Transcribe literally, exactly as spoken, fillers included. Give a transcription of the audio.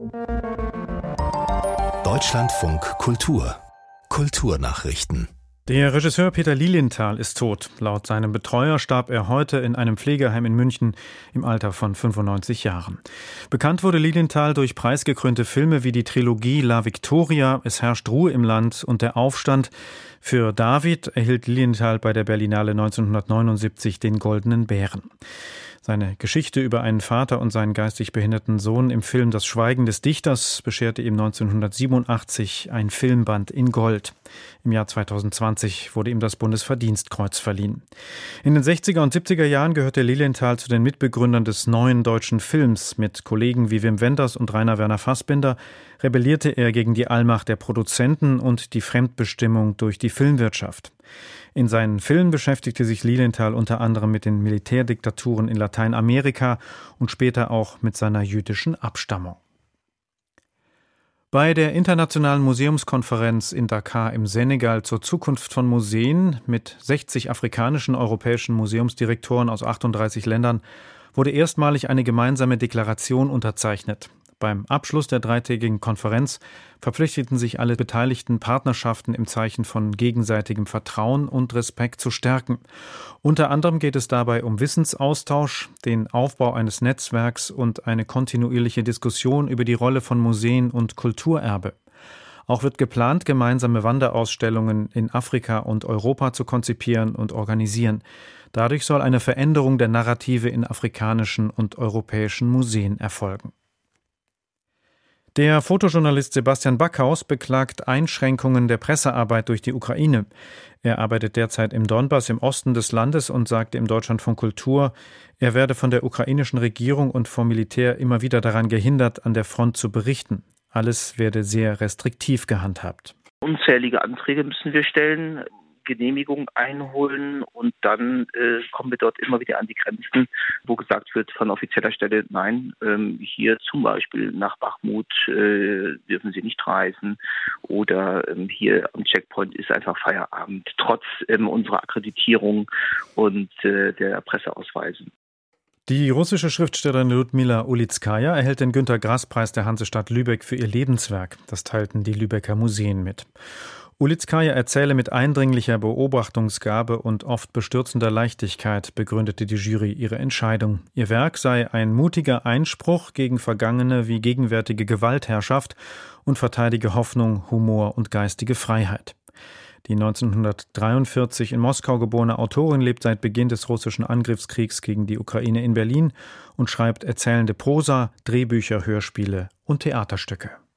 Deutschlandfunk Kultur Kulturnachrichten. Der Regisseur Peter Lilienthal ist tot. Laut seinem Betreuer starb er heute in einem Pflegeheim in München im Alter von fünfundneunzig Jahren. Bekannt wurde Lilienthal durch preisgekrönte Filme wie die Trilogie La Victoria, Es herrscht Ruhe im Land und Der Aufstand. Für David erhielt Lilienthal bei der Berlinale neunzehnhundertneunundsiebzig den Goldenen Bären. Seine Geschichte über einen Vater und seinen geistig behinderten Sohn im Film Das Schweigen des Dichters bescherte ihm neunzehnhundertsiebenundachtzig ein Filmband in Gold. Im Jahr zweitausendzwanzig wurde ihm das Bundesverdienstkreuz verliehen. In den sechziger und siebziger Jahren gehörte Lilienthal zu den Mitbegründern des neuen deutschen Films. Mit Kollegen wie Wim Wenders und Rainer Werner Fassbinder rebellierte er gegen die Allmacht der Produzenten und die Fremdbestimmung durch die Filmwirtschaft. In seinen Filmen beschäftigte sich Lilienthal unter anderem mit den Militärdiktaturen in Lateinamerika und später auch mit seiner jüdischen Abstammung. Bei der Internationalen Museumskonferenz in Dakar im Senegal zur Zukunft von Museen mit sechzig afrikanischen europäischen Museumsdirektoren aus achtunddreißig Ländern wurde erstmalig eine gemeinsame Deklaration unterzeichnet. Beim Abschluss der dreitägigen Konferenz verpflichteten sich alle beteiligten Partnerschaften im Zeichen von gegenseitigem Vertrauen und Respekt zu stärken. Unter anderem geht es dabei um Wissensaustausch, den Aufbau eines Netzwerks und eine kontinuierliche Diskussion über die Rolle von Museen und Kulturerbe. Auch wird geplant, gemeinsame Wanderausstellungen in Afrika und Europa zu konzipieren und organisieren. Dadurch soll eine Veränderung der Narrative in afrikanischen und europäischen Museen erfolgen. Der Fotojournalist Sebastian Backhaus beklagt Einschränkungen der Pressearbeit durch die Ukraine. Er arbeitet derzeit im Donbass im Osten des Landes und sagte im Deutschlandfunk Kultur, er werde von der ukrainischen Regierung und vom Militär immer wieder daran gehindert, an der Front zu berichten. Alles werde sehr restriktiv gehandhabt. Unzählige Anträge müssen wir stellen, Genehmigung einholen und dann äh, kommen wir dort immer wieder an die Grenzen, wo gesagt wird von offizieller Stelle, nein, ähm, hier zum Beispiel nach Bachmut äh, dürfen Sie nicht reisen oder ähm, hier am Checkpoint ist einfach Feierabend, trotz ähm, unserer Akkreditierung und äh, der Presseausweise. Die russische Schriftstellerin Ludmila Ulitskaya erhält den Günter-Grass-Preis der Hansestadt Lübeck für ihr Lebenswerk. Das teilten die Lübecker Museen mit. Ulitskaya erzähle mit eindringlicher Beobachtungsgabe und oft bestürzender Leichtigkeit, begründete die Jury ihre Entscheidung. Ihr Werk sei ein mutiger Einspruch gegen vergangene wie gegenwärtige Gewaltherrschaft und verteidige Hoffnung, Humor und geistige Freiheit. Die neunzehnhundertdreiundvierzig in Moskau geborene Autorin lebt seit Beginn des russischen Angriffskriegs gegen die Ukraine in Berlin und schreibt erzählende Prosa, Drehbücher, Hörspiele und Theaterstücke.